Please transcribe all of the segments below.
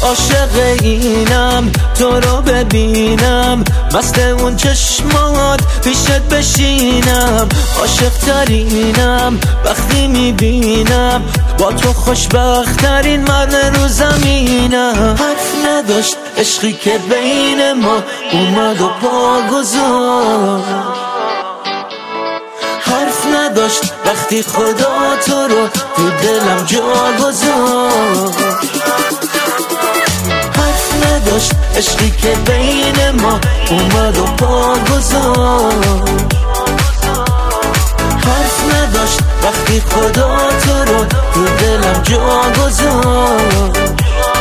عاشق اینم تو رو ببینم، مست اون چشمات پیشت بشینم، عاشق ترینم وقتی میبینم با تو خوشبخت ترین مرد رو زمینم. حرف نداشت عشقی که بین ما اومد و پا گذاشت، حرف نداشت وقتی خدا تو رو تو دلم جا گذاشت، حرف نداشت عشقی که بین ما اومد و پا گذاشت، حرف نداشت وقتی خدا تو رو تو دلم جا گذاشت.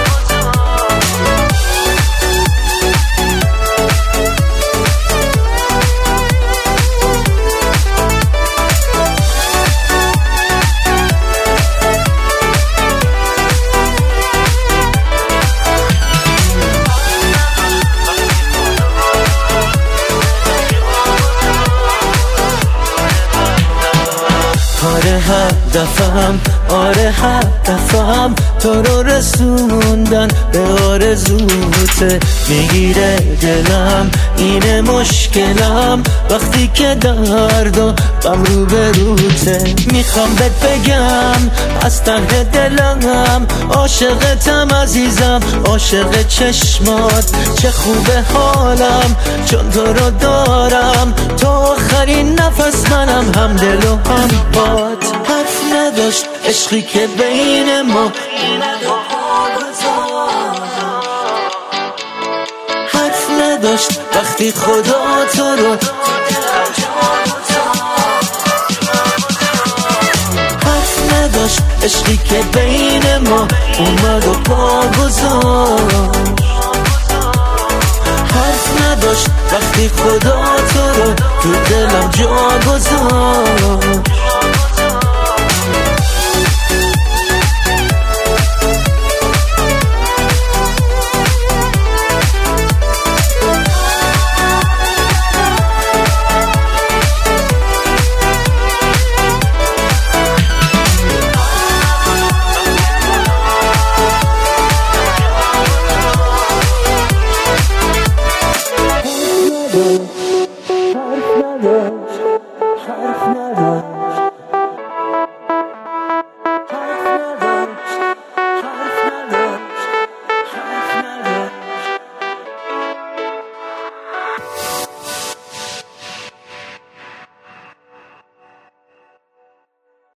آره هدفم، آره هدفم تو رو رسوندن به آرزوته، میگیره دلم اینه مشکلم وقتی که درد و غم رو به روته. میخوام بهت بگم از ته دلم عاشقتم عزیزم، عاشق چشمات، چه خوبه حالم چون تو رو دارم، تا آخرین نفس منم هم دل و هم باد. حرف نداشت عشقی که بین ما، حرف نداشت وقتی خدا تو رو، حرف نداشت عشقی که بین ما اومد و پا گذاشت، حرف نداشت وقتی خدا تو رو تو دلم جا گذاشت.